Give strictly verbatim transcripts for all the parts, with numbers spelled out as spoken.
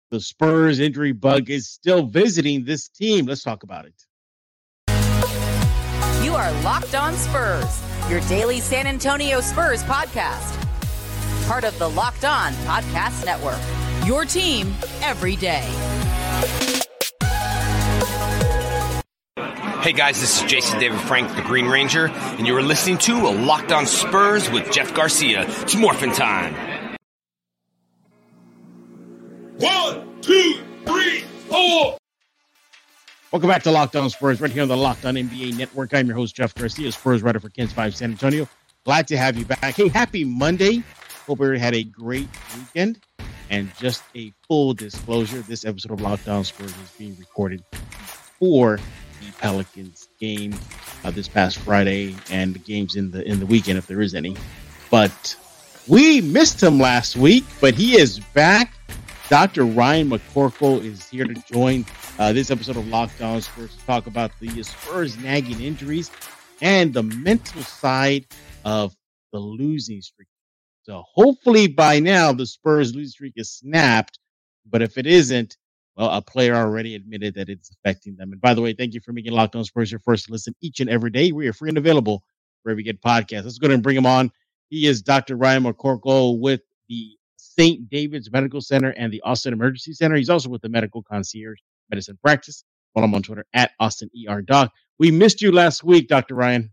The Spurs injury bug is still visiting this team. Let's talk about it. You are Locked On Spurs, your daily San Antonio Spurs podcast. Part of the Locked On Podcast Network, your team every day. Hey guys, this is Jason David Frank, the Green Ranger, and you are listening to a Locked On Spurs with Jeff Garcia. It's morphin' time. One, two, three, four. Welcome back to Locked On Spurs, right here on the Locked On N B A Network. I'm your host, Jeff Garcia, Spurs writer for Kens five San Antonio. Glad to have you back. Hey, happy Monday. Hope everyone had a great weekend. And just a full disclosure, this episode of Locked On Spurs is being recorded for the Pelicans game uh, this past Friday and the games in the in the weekend, if there is any. But we missed him last week, but he is back. Doctor Ryan McCorkle is here to join uh, this episode of Locked On Spurs to talk about the Spurs nagging injuries and the mental side of the losing streak. So hopefully by now the Spurs losing streak is snapped, but if it isn't, well, a player already admitted that it's affecting them. And by the way, thank you for making Locked On Spurs your first listen each and every day. We are free and available wherever you get podcasts. Let's go ahead and bring him on. He is Doctor Ryan McCorkle with the Saint David's Medical Center and the Austin Emergency Center. He's also with the Medical Concierge Medicine Practice. Follow him on Twitter at Austin E R Doc. We missed you last week, Doctor Ryan.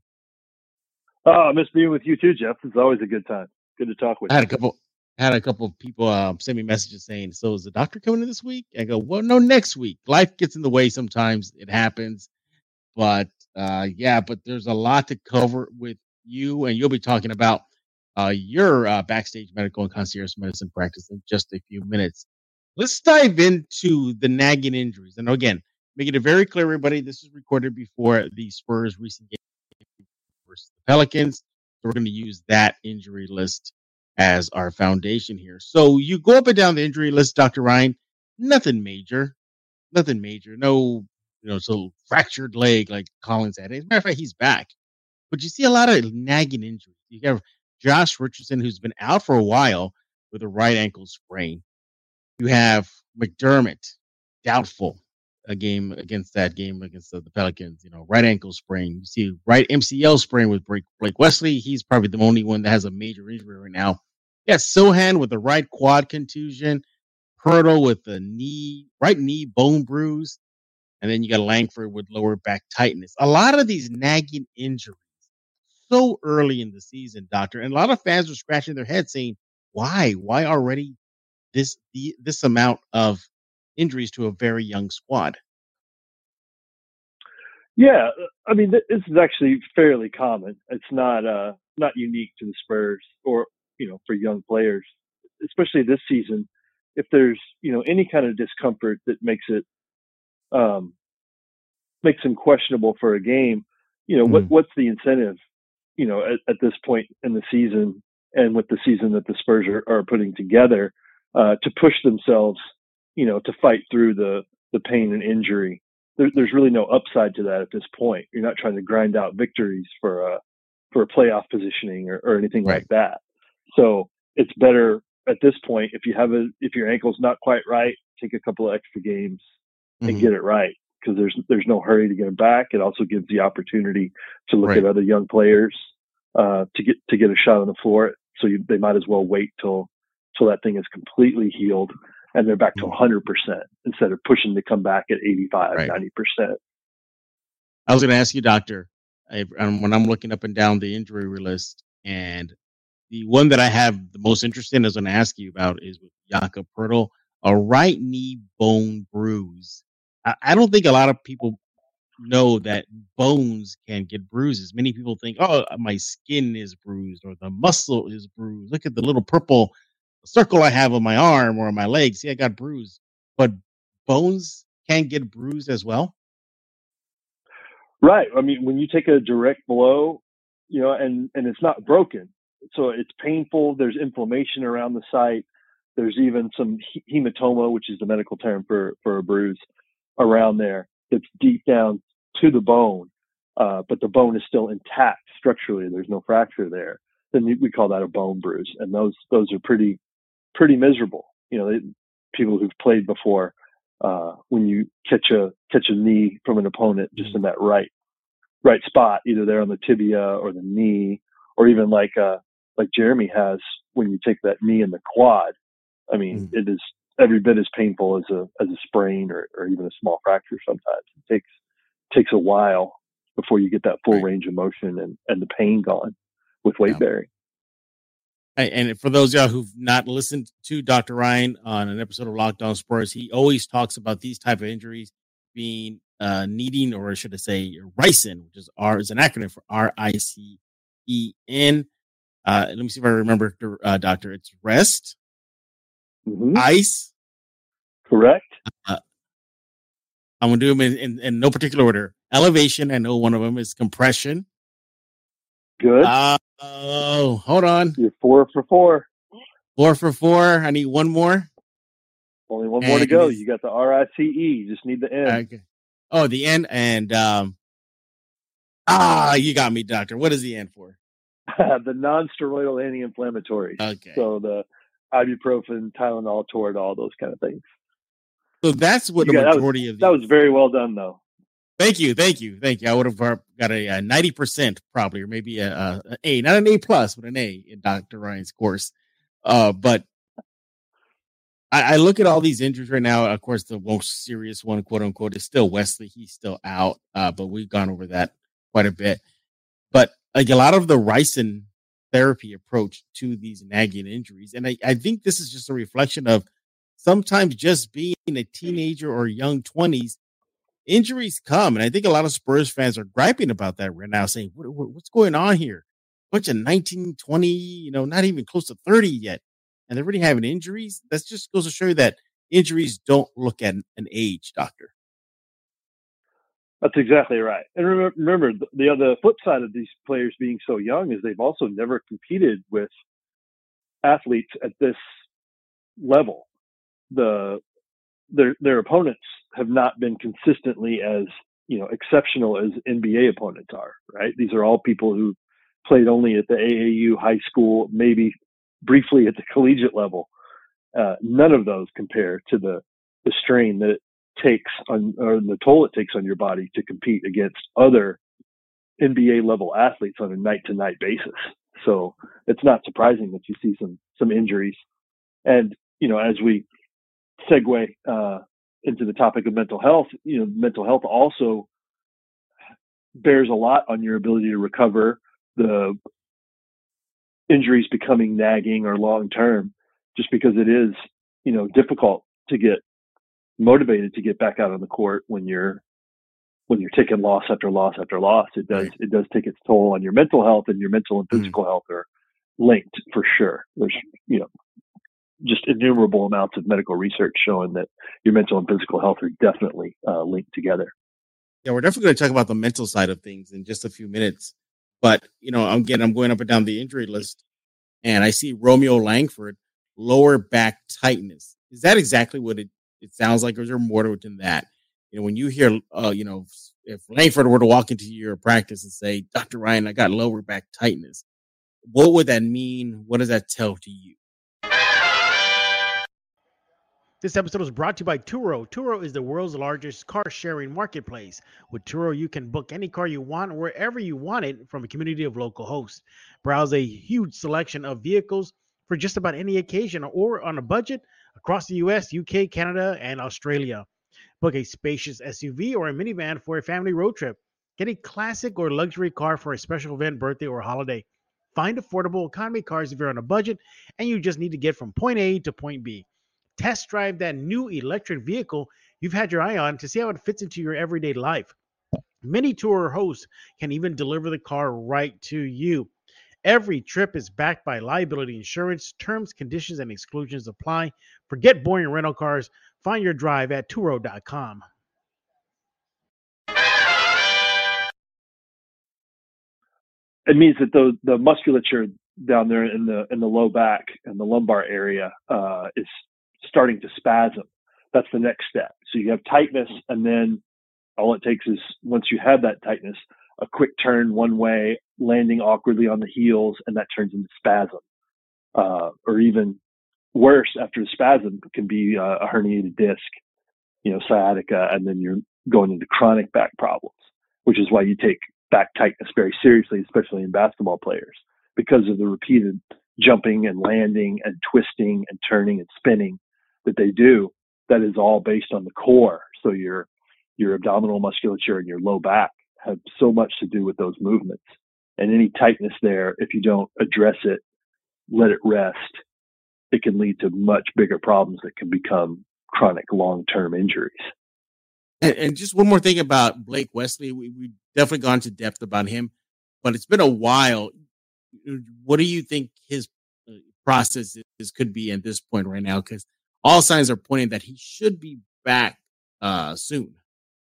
Oh, I miss being with you too, Jeff. It's always a good time. Good to talk with I had you. a couple had a couple of people um, send me messages saying, so is the doctor coming in this week? I go, well, no, next week. Life gets in the way sometimes. It happens. But uh, yeah, but there's a lot to cover with you, and you'll be talking about Uh, your uh, backstage medical and concierge medicine practice in just a few minutes. Let's dive into the nagging injuries. And again, making it very clear, everybody, this is recorded before the Spurs' recent game versus the Pelicans. So we're going to use that injury list as our foundation here. So you go up and down the injury list, Doctor Ryan, nothing major, nothing major. No, you know, so fractured leg like Collins had. As a matter of fact, he's back. But you see a lot of nagging injuries. You have Josh Richardson, who's been out for a while with a right ankle sprain. You have McDermott, doubtful a game against that game against the, the Pelicans, you know, right ankle sprain. You see right M C L sprain with Blake, Blake Wesley. He's probably the only one that has a major injury right now. Yeah, Sohan with the right quad contusion, Pirtle with the knee, right knee bone bruise, and then you got Langford with lower back tightness. A lot of these nagging injuries so early in the season, doctor, and a lot of fans are scratching their heads saying, why? Why already this the, this amount of injuries to a very young squad? Yeah, I mean, this is actually fairly common. It's not uh, not unique to the Spurs or, you know, for young players, especially this season. If there's, you know, any kind of discomfort that makes it um, makes them questionable for a game, you know, mm. what what's the incentive? You know, at, at this point in the season and with the season that the Spurs are, are putting together, uh, to push themselves, you know, to fight through the, the pain and injury. There, there's really no upside to that at this point. You're not trying to grind out victories for a, for a playoff positioning or, or anything right. like that. So it's better at this point, if you have a, if your ankle's not quite right, take a couple of extra games and mm-hmm. get it right. Because there's there's no hurry to get him back. It also gives the opportunity to look right. at other young players uh, to get to get a shot on the floor. So you, they might as well wait till till that thing is completely healed and they're back to one hundred percent instead of pushing to come back at eighty-five, right. ninety percent. I was going to ask you, Doctor, I, when I'm looking up and down the injury list, and the one that I have the most interest in, is going to ask you about, is with Jakob Poeltl, a right knee bone bruise. I don't think a lot of people know that bones can get bruises. Many people think, oh, my skin is bruised or the muscle is bruised. Look at the little purple circle I have on my arm or on my leg. See, I got bruised. But bones can get bruised as well. Right. I mean, when you take a direct blow, you know, and, and it's not broken, so it's painful. There's inflammation around the site. There's even some hematoma, which is the medical term for, for a bruise, around there that's deep down to the bone, uh, but the bone is still intact structurally. There's no fracture there. Then we call that a bone bruise, and those those are pretty pretty miserable. You know, they, people who've played before, uh, when you catch a catch a knee from an opponent just mm-hmm. in that right right spot, either there on the tibia or the knee, or even like uh, like Jeremy has when you take that knee in the quad. I mean, mm-hmm. it is every bit as painful as a as a sprain or, or even a small fracture. Sometimes it takes takes a while before you get that full right. range of motion and, and the pain gone with weight yeah. bearing. And for those of y'all who've not listened to Doctor Ryan on an episode of Locked On Spurs, he always talks about these type of injuries being uh, needing, or should I say, ricin, which is R is an acronym for R I C E N. Uh, let me see if I remember, uh, Doctor. It's rest, mm-hmm. ice, correct. Uh, I'm gonna do them in, in, in no particular order. Elevation, I know one of them is compression. Good. Uh, oh, hold on. You're four for four. Four for four. I need one more. Only one more and to go. You got the R I C E. You just need the N. Okay. Oh, the N and um. Ah, you got me, Doctor. What is the N for? The non-steroidal anti-inflammatories. Okay. So the ibuprofen, Tylenol, Toradol, those kind of things. So that's what you the got, majority that was, of these. That was very well done, though. Thank you, thank you, thank you. I would have got a, a ninety percent probably, or maybe a, a, an A, not an A plus, but an A in Doctor Ryan's course. Uh, but I, I look at all these injuries right now. Of course, the most serious one, quote unquote, is still Wesley. He's still out, uh, but we've gone over that quite a bit. But like a lot of the ricin therapy approach to these nagging injuries, and I, I think this is just a reflection of sometimes just being a teenager or young twenties. Injuries come, and I think a lot of Spurs fans are griping about that right now, saying, what, what, what's going on here? Bunch of nineteen, twenty, you know, not even close to thirty yet, and they're already having injuries. That just goes to show you that injuries don't look at an age, Doctor. That's exactly right. And remember, remember the, the other flip side of these players being so young is they've also never competed with athletes at this level. The their their opponents have not been consistently as, you know, exceptional as N B A opponents are, right? These are all people who played only at the A A U, high school, maybe briefly at the collegiate level. Uh, none of those compare to the, the strain that it takes on, or the toll it takes on your body to compete against other N B A level athletes on a night to night basis. So it's not surprising that you see some, some injuries. And, you know, as we segue, uh, into the topic of mental health, you know, mental health also bears a lot on your ability to recover, the injuries becoming nagging or long-term, just because it is, you know, difficult to get motivated to get back out on the court when you're, when you're taking loss after loss after loss. It does, it does take its toll on your mental health, and your mental and physical mm-hmm. health are linked for sure. There's, you know, just innumerable amounts of medical research showing that your mental and physical health are definitely uh, linked together. Yeah, we're definitely going to talk about the mental side of things in just a few minutes. But, you know, again, I'm going up and down the injury list, and I see Romeo Langford, lower back tightness. Is that exactly what it, it sounds like, or is there more to it than that? You know, when you hear, uh, you know, if Langford were to walk into your practice and say, Doctor Ryan, I got lower back tightness, what would that mean? What does that tell to you? This episode was brought to you by Turo. Turo is the world's largest car-sharing marketplace. With Turo, you can book any car you want wherever you want it from a community of local hosts. Browse a huge selection of vehicles for just about any occasion or on a budget across the U S, U K, Canada, and Australia. Book a spacious S U V or a minivan for a family road trip. Get a classic or luxury car for a special event, birthday, or holiday. Find affordable economy cars if you're on a budget and you just need to get from point A to point B. Test drive that new electric vehicle you've had your eye on to see how it fits into your everyday life. Many tour hosts can even deliver the car right to you. Every trip is backed by liability insurance. Terms, conditions, and exclusions apply. Forget boring rental cars. Find your drive at Turo dot com. It means that the the musculature down there in the in the low back and the lumbar area uh, is starting to spasm. That's the next step. So you have tightness, and then all it takes is, once you have that tightness, a quick turn one way, landing awkwardly on the heels, and that turns into spasm. Uh, or even worse after the spasm can be uh, a herniated disc, you know, sciatica, and then you're going into chronic back problems, which is why you take back tightness very seriously, especially in basketball players, because of the repeated jumping and landing and twisting and turning and spinning that they do. That is all based on the core. So your your abdominal musculature and your low back have so much to do with those movements. And any tightness there, if you don't address it, let it rest, it can lead to much bigger problems that can become chronic long-term injuries. And, and just one more thing about Blake Wesley. We, we've definitely gone to depth about him, but it's been a while. What do you think his process is, could be at this point right now? Because all signs are pointing that he should be back uh, soon.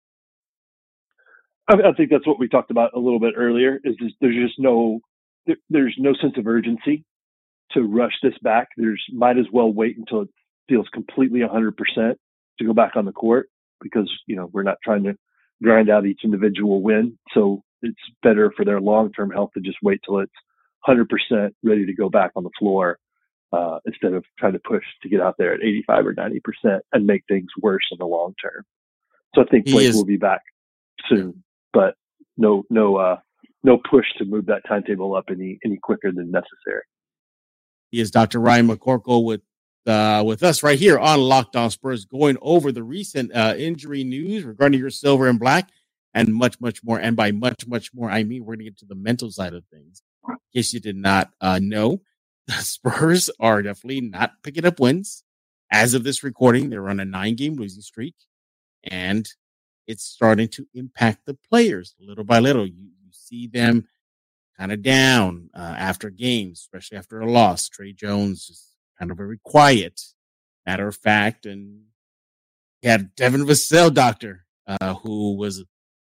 I, I think that's what we talked about a little bit earlier. Is just, there's just no there, there's no sense of urgency to rush this back. There's might as well wait until it feels completely one hundred percent to go back on the court, because you know we're not trying to grind out each individual win. So it's better for their long-term health to just wait till it's one hundred percent ready to go back on the floor, uh, instead of trying to push to get out there at eighty-five or ninety percent and make things worse in the long term. So I think Blake will be back soon, but no, no, uh, no push to move that timetable up any, any quicker than necessary. He is Doctor Ryan McCorkle with, uh, with us right here on Locked On Spurs, going over the recent, uh, injury news regarding your silver and black and much, much more. And by much, much more, I mean, we're going to get to the mental side of things. In case you did not, uh, know, the Spurs are definitely not picking up wins. As of this recording, they're on a nine game losing streak, and it's starting to impact the players little by little. You, you see them kind of down uh, after games, especially after a loss. Trey Jones is kind of very quiet, matter of fact. And you had Devin Vassell, doctor, uh, who was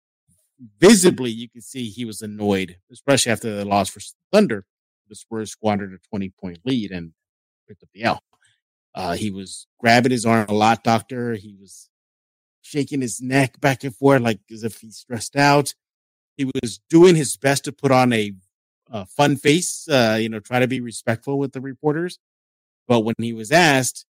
visibly, you can see he was annoyed, especially after the loss for Thunder. The Spurs squandered a twenty-point lead and picked up the L. Uh, he was grabbing his arm a lot, doctor. He was shaking his neck back and forth like as if he's stressed out. He was doing his best to put on a, a fun face, uh, you know, try to be respectful with the reporters. But when he was asked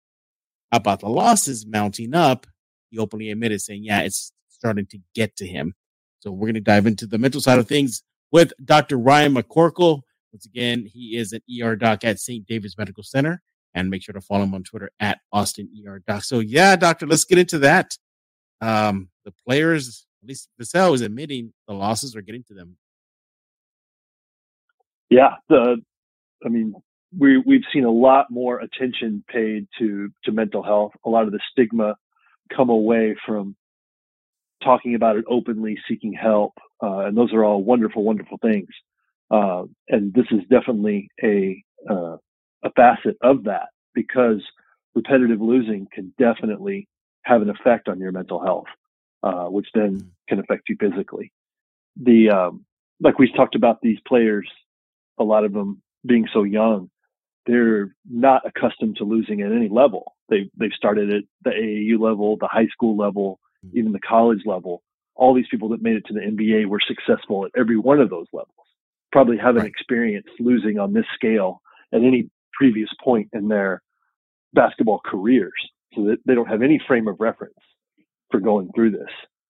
about the losses mounting up, he openly admitted, saying, yeah, it's starting to get to him. So we're going to dive into the mental side of things with Doctor Ryan McCorkle. Once again, he is an E R doc at Saint David's Medical Center. And make sure to follow him on Twitter at Austin E R doc. So, yeah, doctor, let's get into that. Um, the players, at least Vassell, is admitting the losses are getting to them. Yeah, the I mean, we we've seen a lot more attention paid to to mental health. A lot of the stigma come away from talking about it openly, seeking help, uh, and those are all wonderful, wonderful things. Uh, and this is definitely a uh, a facet of that, because repetitive losing can definitely have an effect on your mental health, uh, which then can affect you physically. The, um, like we talked about these players, a lot of them being so young, they're not accustomed to losing at any level. They, they've started at the A A U level, the high school level, even the college level. All these people that made it to the N B A were successful at every one of those levels, probably haven't right. experienced losing on this scale at any previous point in their basketball careers, so that they don't have any frame of reference for going through this.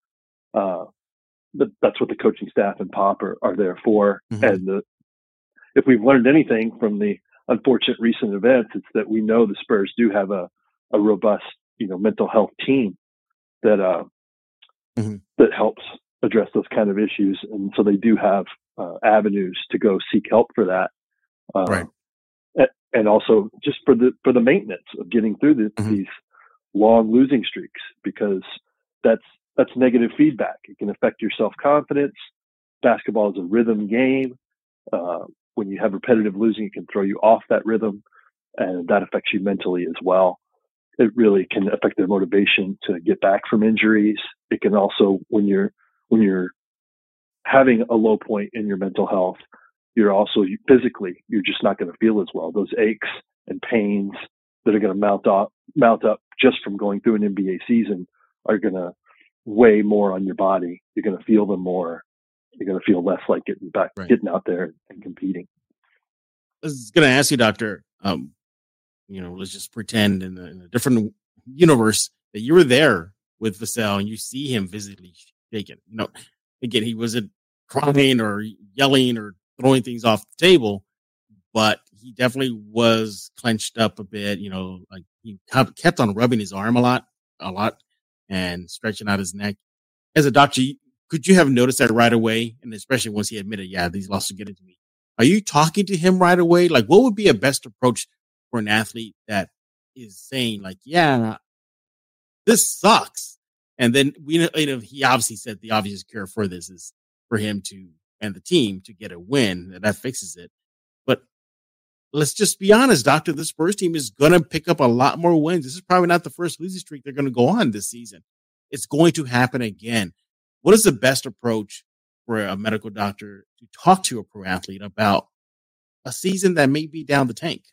Uh, but that's what the coaching staff and Pop are, are there for. Mm-hmm. And the, if we've learned anything from the unfortunate recent events, it's that we know the Spurs do have a, a robust, you know, mental health team that, uh, mm-hmm. that helps address those kind of issues. And so they do have uh, avenues to go seek help for that. Uh, right. And also just for the for the maintenance of getting through the, mm-hmm. these long losing streaks, because that's that's negative feedback. It can affect your self confidence. Basketball is a rhythm game. Uh, when you have repetitive losing, it can throw you off that rhythm, and that affects you mentally as well. It really can affect their motivation to get back from injuries. It can also, when you're when you're having a low point in your mental health, you're also physically, you're just not going to feel as well. Those aches and pains that are going to mount up, mount up just from going through an N B A season are going to weigh more on your body. You're going to feel them more. You're going to feel less like getting back, right. getting out there and competing. I was going to ask you, Doctor, um, you know, let's just pretend in a, in a different universe that you were there with Vassell and you see him visibly shaken. You know, again, he wasn't crying or yelling or throwing things off the table, but he definitely was clenched up a bit. You know, like he kept on rubbing his arm a lot, a lot, and stretching out his neck. As a doctor, could you have noticed that right away? And especially once he admitted, yeah, these losses get into me. Are you talking to him right away? Like, what would be a best approach for an athlete that is saying, like, yeah, this sucks? And then we, you know, he obviously said the obvious cure for this is for him to and the team to get a win. That fixes it. But let's just be honest, Doctor. This Spurs team is going to pick up a lot more wins. This is probably not the first losing streak they're going to go on this season. It's going to happen again. What is the best approach for a medical doctor to talk to a pro athlete about a season that may be down the tank?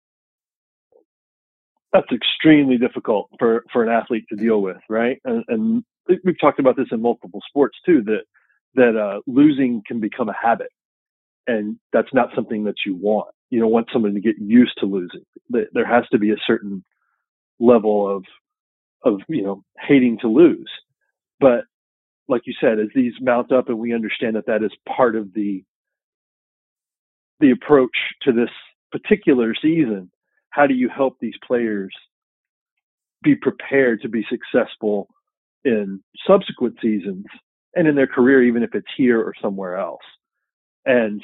That's extremely difficult for, for an athlete to deal with, right? And, and we've talked about this in multiple sports too, that that uh, losing can become a habit, and that's not something that you want. You don't want someone to get used to losing. There has to be a certain level of of you know hating to lose, but like you said, as these mount up and we understand that that is part of the the approach to this particular season, how do you help these players be prepared to be successful in subsequent seasons and in their career, even if it's here or somewhere else? And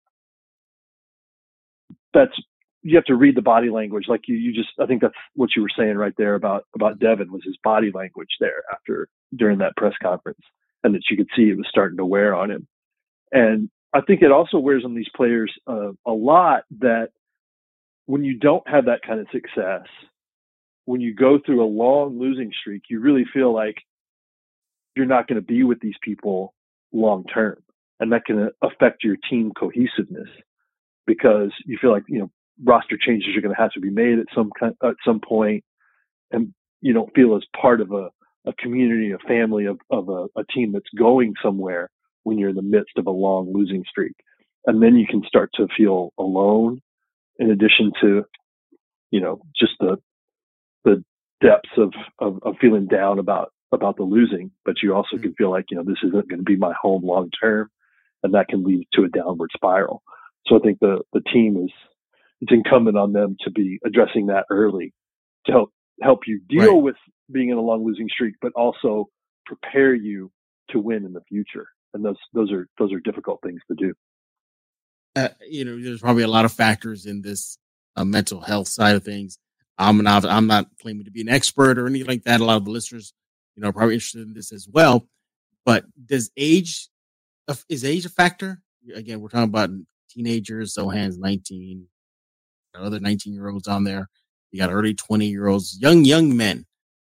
that's, you have to read the body language. Like you, you just, I think that's what you were saying right there about, about Devin, was his body language there after, during that press conference, and that you could see it was starting to wear on him. And I think it also wears on these players uh, a lot, that when you don't have that kind of success, when you go through a long losing streak, you really feel like you're not going to be with these people long term. And that can affect your team cohesiveness, because you feel like, you know, roster changes are going to have to be made at some kind, at some point, and you don't feel as part of a, a community, a family of, of a, a team that's going somewhere when you're in the midst of a long losing streak. And then you can start to feel alone, in addition to, you know, just the the depths of, of, of feeling down about, about the losing. But you also can feel like, you know, this isn't going to be my home long term, and that can lead to a downward spiral. So I think the, the team is, it's incumbent on them to be addressing that early to help help you deal Right. with being in a long losing streak, but also prepare you to win in the future. And those those are those are difficult things to do. Uh, you know, there's probably a lot of factors in this uh, mental health side of things. I'm not, I'm not claiming to be an expert or anything like that. A lot of the listeners, you know, are probably interested in this as well. But does age, is age a factor? Again, we're talking about teenagers. Sohan's nineteen, other nineteen year olds on there. You got early twenty year olds, young, young men.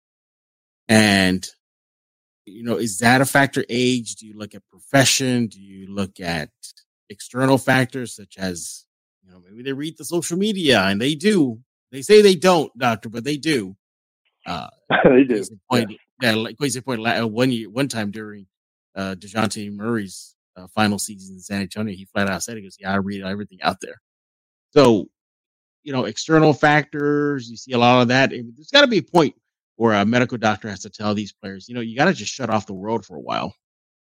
And, you know, is that a factor? Age? Do you look at profession? Do you look at external factors such as, you know, maybe they read the social media, and they do. They say they don't, doctor, but they do. Uh, They do. case in point, Yes. yeah, like case in point, la- one year, one time during uh, DeJounte Murray's uh, final season in San Antonio, he flat out said, he goes, "Yeah, I read everything out there." So, you know, external factors, you see a lot of that. There's got to be a point where a medical doctor has to tell these players, you know, you got to just shut off the world for a while.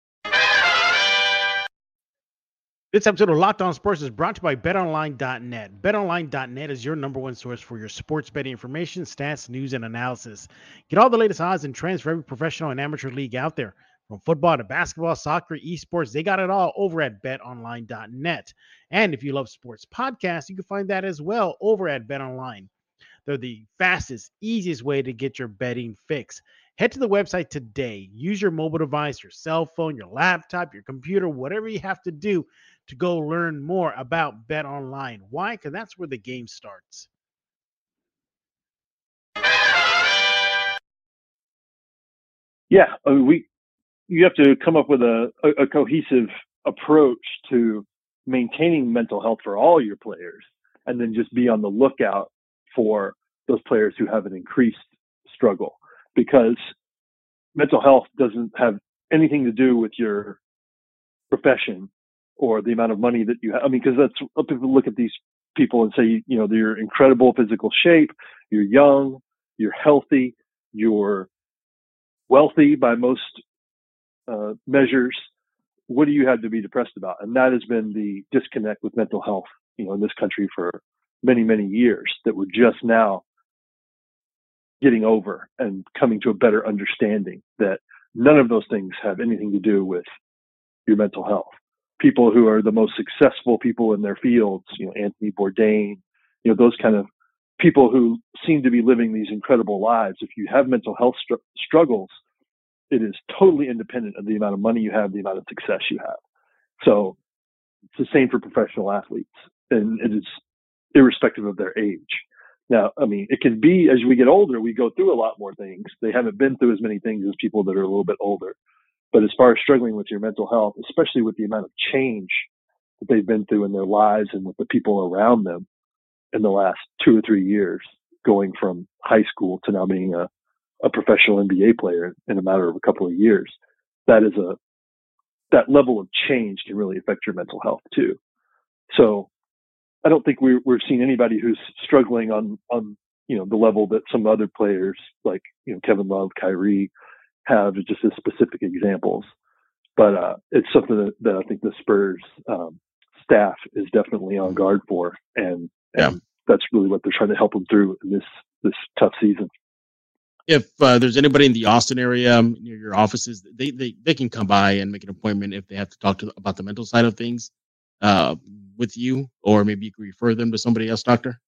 This episode of Locked On Sports is brought to you by bet online dot net. bet online dot net is your number one source for your sports betting information, stats, news, and analysis. Get all the latest odds and trends for every professional and amateur league out there. From football to basketball, soccer, esports, they got it all over at bet online dot net. And if you love sports podcasts, you can find that as well over at BetOnline. They're the fastest, easiest way to get your betting fix. Head to the website today. Use your mobile device, your cell phone, your laptop, your computer, whatever you have to do to go learn more about BetOnline. Why? Because that's where the game starts. Yeah, I mean, we you have to come up with a, a, a cohesive approach to maintaining mental health for all your players, and then just be on the lookout for those players who have an increased struggle, because mental health doesn't have anything to do with your profession or the amount of money that you have. I mean, because that's, people look at these people and say, you know, you're in incredible physical shape, you're young, you're healthy, you're wealthy by most uh, measures. What do you have to be depressed about? And that has been the disconnect with mental health, you know, in this country for many, many years, that we're just now getting over and coming to a better understanding that none of those things have anything to do with your mental health. People who are the most successful people in their fields, you know, Anthony Bourdain, you know, those kind of people who seem to be living these incredible lives. If you have mental health str- struggles, it is totally independent of the amount of money you have, the amount of success you have. So it's the same for professional athletes, and it is irrespective of their age. Now, I mean, it can be as we get older, we go through a lot more things. They haven't been through as many things as people that are a little bit older. But as far as struggling with your mental health, especially with the amount of change that they've been through in their lives and with the people around them in the last two or three years, going from high school to now being a, a professional N B A player in a matter of a couple of years, that is a, that level of change can really affect your mental health too. So I don't think we're, we're seeing anybody who's struggling on, on, you know, the level that some other players like, you know, Kevin Love, Kyrie have, just as specific examples. But uh, it's something that, that I think the Spurs um, staff is definitely on guard for. And, and yeah. that's really what they're trying to help them through in this, this tough season. If uh, there's anybody in the Austin area um, near your offices, they, they, they can come by and make an appointment if they have to talk to about the mental side of things uh, with you, or maybe you can refer them to somebody else, doctor.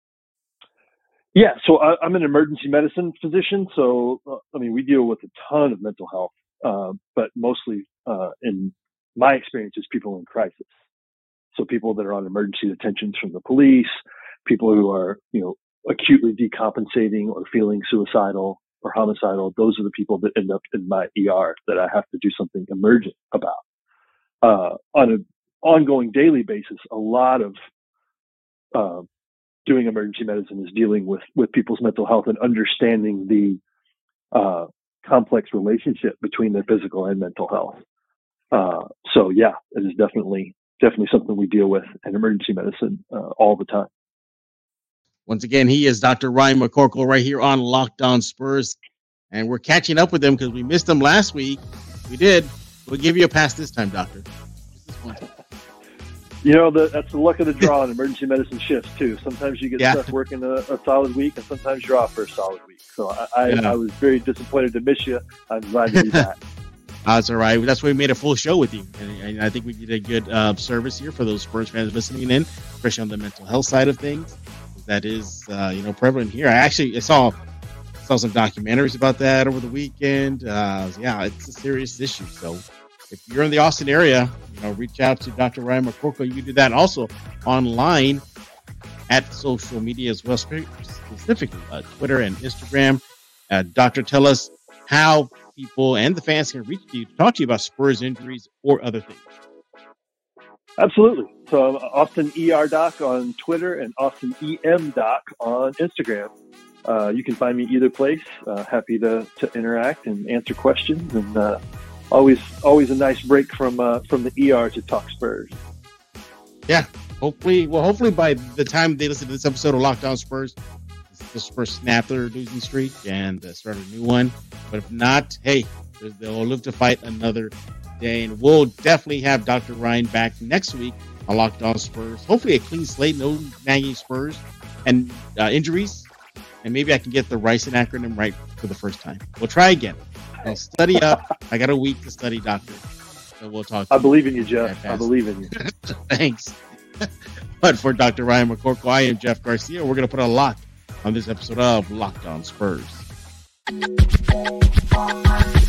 Yeah, so I, I'm an emergency medicine physician. So, uh, I mean, we deal with a ton of mental health, uh, but mostly uh, in my experience is people in crisis. So people that are on emergency detentions from the police, people who are, you know, acutely decompensating or feeling suicidal or homicidal. Those are the people that end up in my E R that I have to do something emergent about. Uh, on an ongoing daily basis, a lot of uh, doing emergency medicine is dealing with, with people's mental health and understanding the uh, complex relationship between their physical and mental health. Uh, so yeah, it is definitely, definitely something we deal with in emergency medicine uh, all the time. Once again, he is Doctor Ryan McCorkle right here on Locked On Spurs. And we're catching up with him because we missed him last week. We did. We'll give you a pass this time, doctor. Just this one time. You know, the, that's the luck of the draw in emergency medicine shifts, too. Sometimes you get yeah. stuck working a, a solid week, and sometimes you're off for a solid week. So I, I, yeah. I was very disappointed to miss you. I'm glad to be back. That's all right. That's why we made a full show with you. And, and I think we did a good uh, service here for those Spurs fans listening in, especially on the mental health side of things. That is, uh, you know, prevalent here. I actually I saw saw some documentaries about that over the weekend. Uh, yeah, it's a serious issue. So if you're in the Austin area, you know, reach out to Doctor Ryan McCorkle. You can do that also online at social media as well, specifically uh, Twitter and Instagram. Uh, doctor, tell us how people and the fans can reach you to talk to you about Spurs injuries or other things. Absolutely. So I'm Austin E R Doc on Twitter and Austin E M Doc on Instagram. Uh, you can find me either place. Uh, happy to, to interact and answer questions, and uh, always always a nice break from uh, from the E R to talk Spurs. Yeah, hopefully. Well, hopefully by the time they listen to this episode of Locked On Spurs, the Spurs snap their losing streak and uh, start a new one. But if not, hey, they'll live to fight another day, and we'll definitely have Doctor Ryan back next week on Locked On Spurs. Hopefully a clean slate, no nagging Spurs and uh, injuries, and maybe I can get the Ryson acronym right for the first time. We'll try again. I'll study up. I got a week to study, Doctor. So we'll talk. I believe in you, Jeff. I believe in you. Thanks. But for Doctor Ryan McCorkle, I am Jeff Garcia. We're going to put a lock on this episode of Locked On Spurs.